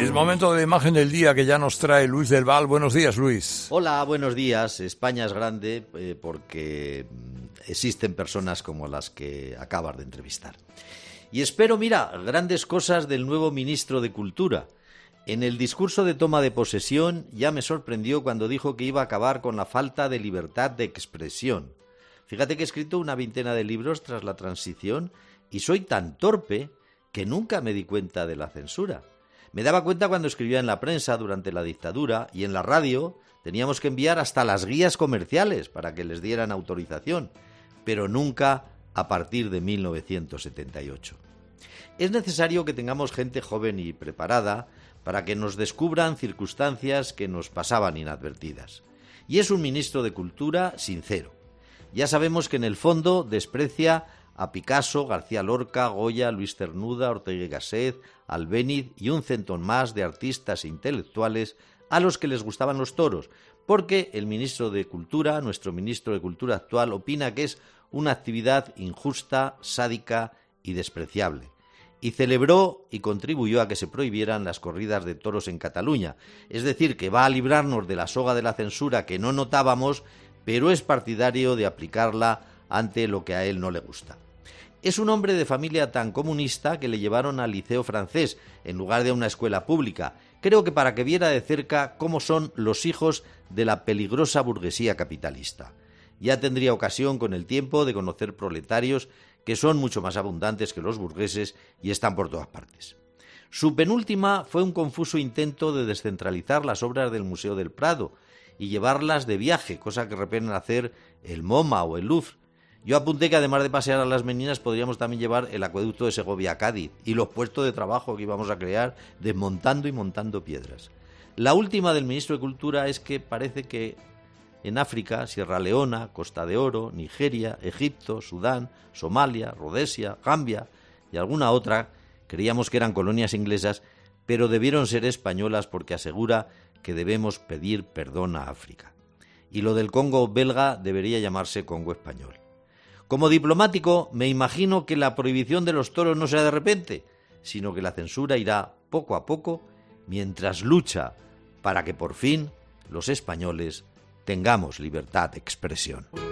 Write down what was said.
Es momento de la imagen del día que ya nos trae Luis del Val. Buenos días, Luis. Hola, buenos días. España es grande porque existen personas como las que acabas de entrevistar. Y espero, mira, grandes cosas del nuevo ministro de Cultura. En el discurso de toma de posesión ya me sorprendió cuando dijo que iba a acabar con la falta de libertad de expresión. Fíjate que he escrito una veintena de libros tras la transición y soy tan torpe que nunca me di cuenta de la censura. Me daba cuenta cuando escribía en la prensa durante la dictadura y en la radio teníamos que enviar hasta las guías comerciales para que les dieran autorización, pero nunca a partir de 1978. Es necesario que tengamos gente joven y preparada para que nos descubran circunstancias que nos pasaban inadvertidas. Y es un ministro de Cultura sincero. Ya sabemos que en el fondo desprecia a Picasso, García Lorca, Goya, Luis Cernuda, Ortega y Gasset, Albéniz y un centón más de artistas e intelectuales a los que les gustaban los toros, porque el ministro de Cultura, nuestro ministro de Cultura actual, opina que es una actividad injusta, sádica y despreciable. Y celebró y contribuyó a que se prohibieran las corridas de toros en Cataluña. Es decir, que va a librarnos de la soga de la censura que no notábamos, pero es partidario de aplicarla ante lo que a él no le gusta. Es un hombre de familia tan comunista que le llevaron al liceo francés en lugar de a una escuela pública. Creo que para que viera de cerca cómo son los hijos de la peligrosa burguesía capitalista. Ya tendría ocasión con el tiempo de conocer proletarios que son mucho más abundantes que los burgueses y están por todas partes. Su penúltima fue un confuso intento de descentralizar las obras del Museo del Prado y llevarlas de viaje, cosa que repelen hacer el MoMA o el Louvre. Yo apunté que además de pasear a las meninas podríamos también llevar el acueducto de Segovia a Cádiz y los puestos de trabajo que íbamos a crear desmontando y montando piedras. La última del ministro de Cultura es que parece que en África, Sierra Leona, Costa de Oro, Nigeria, Egipto, Sudán, Somalia, Rodesia, Gambia y alguna otra, creíamos que eran colonias inglesas, pero debieron ser españolas porque asegura que debemos pedir perdón a África. Y lo del Congo belga debería llamarse Congo español. Como diplomático, me imagino que la prohibición de los toros no será de repente, sino que la censura irá poco a poco mientras lucha para que por fin los españoles tengamos libertad de expresión.